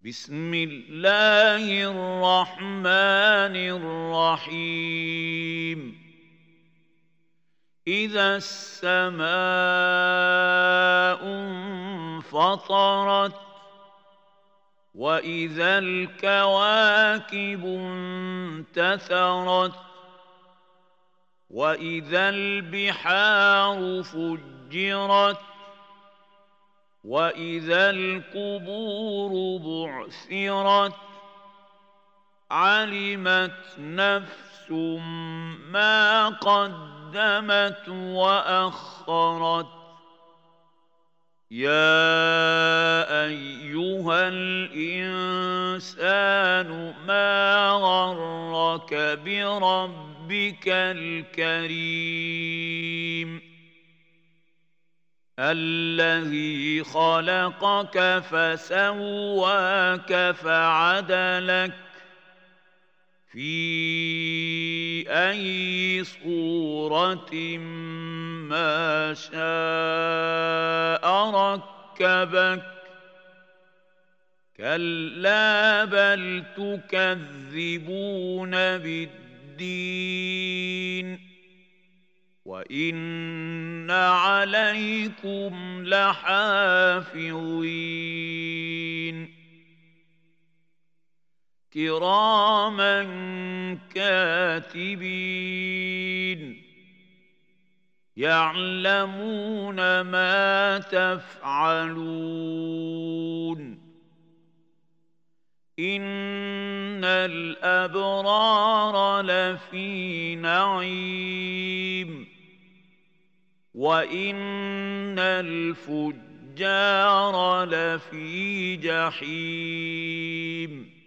بسم الله الرحمن الرحيم إذا السماء انفطرت وإذا الكواكب انتثرت وإذا البحار فجرت وإذا القبور بعثرت علمت نفس ما قدمت وأخرت يا أيها الإنسان ما غرك بربك الكريم الذي خلقك فسواك فعدلك في أي صورة ما شاء ركبك كلا بل تكذبون بالدين وإن عليكم لحافظين كراما كاتبين يعلمون ما تفعلون إن الأبرار لفي نعيم وإن الفجار لفي جحيم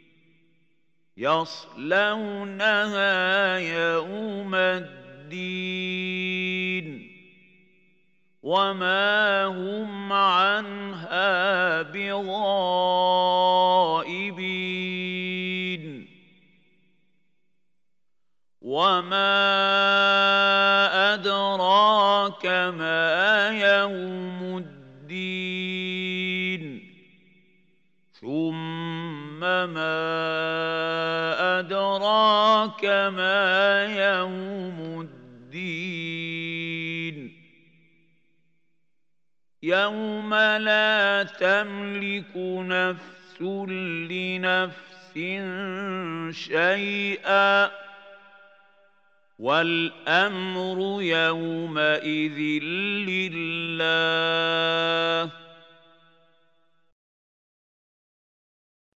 يصلونها يوم الدين وما هم عنها بغائبين وما أدراك ما يوم الدين ثم ما أدراك ما يوم الدين يوم لا تملك نفس لنفس شيئا والأمر يومئذ لله